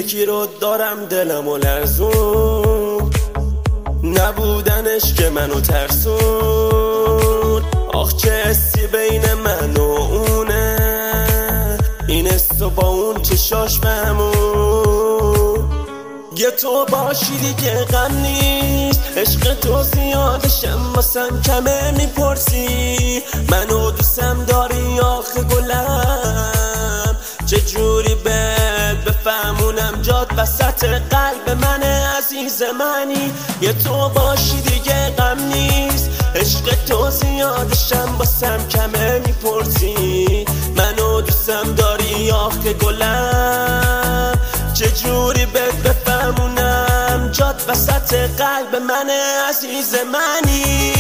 یکی رو دارم دلمو لرزون، نبودنش که منو ترسون. آخ چه حسی بین من و اونه، این است و با اون چشاش بهمون. یه تو باشی دیگه غم نیست، عشق تو زیادشم واسم کمه. میپرسی منو دوستم داری آخه گلم، چجوری بهت بفهمونم جات وسط قلب منه عزیز منی. یه تو باشی دیگه غم نیست، عشق تو زیادشم واسم کمه. میپرسی منو دوستم داری آخه گلم، چجوری بهت بفهمونم جات وسط قلب منه عزیز منی.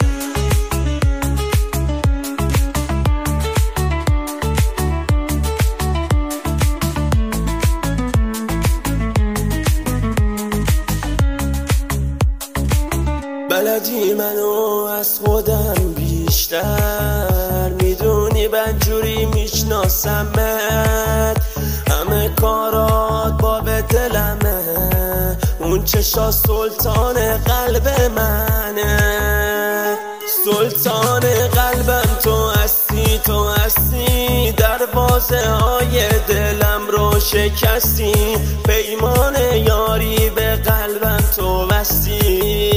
بلدی منو از خودم بیشتر، میدونی بدجوری میشناسمت، همه کارات باب دلمه، اون چشا سلطان قلب منه. سلطان قلبم تو هستی، تو هستی، دروازه های دلم رو شکستی، پیمان یاری به قلبم تو بستی.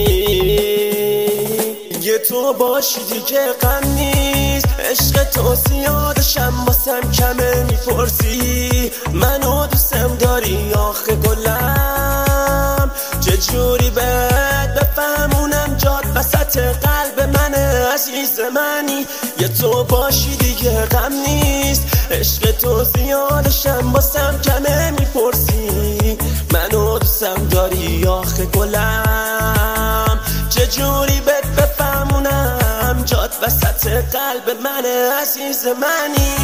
یه تو باشی دیگه غم نیست، عشق تو زیادشم واسم کمه. میپرسی منو دوستم داری آخه گلم، چجوری بهت بفهمونم جات وسط قلب منه عزیز منی. یه تو باشی دیگه غم نیست، عشق تو زیادشم واسم کمه. میپرسی منو دوستم داری آخه گلم، چجوری بهت بفهمونم جات وسط قلب منه عزیز منی.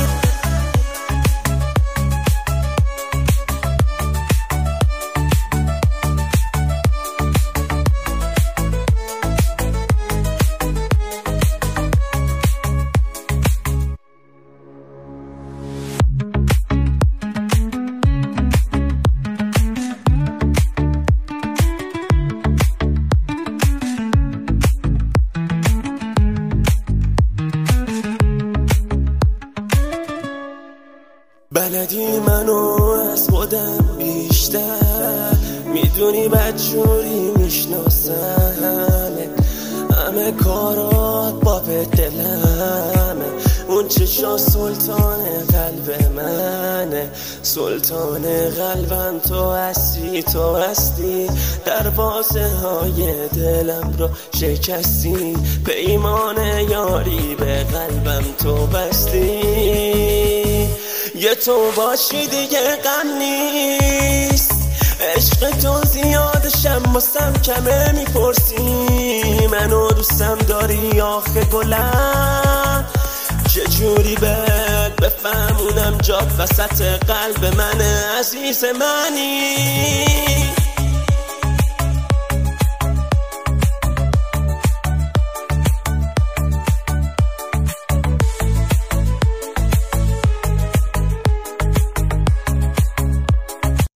بلدی منو از خودم بیشتر، میدونی بدجوری میشناسمه، همه کارات باب دلمه، اون چشا سلطان قلب منه. سلطان قلبم تو هستی، تو هستی، دروازه های دلم رو شکستی، پیمان یاری به قلبم تو بستی. یه تو باشی دیگه غم نیست، عشق تو زیادشم واسم کمه. میپرسی منو دوستم داری آخه گلم، چجوری بهت بفهمونم جات وسط قلب منه عزیز منی.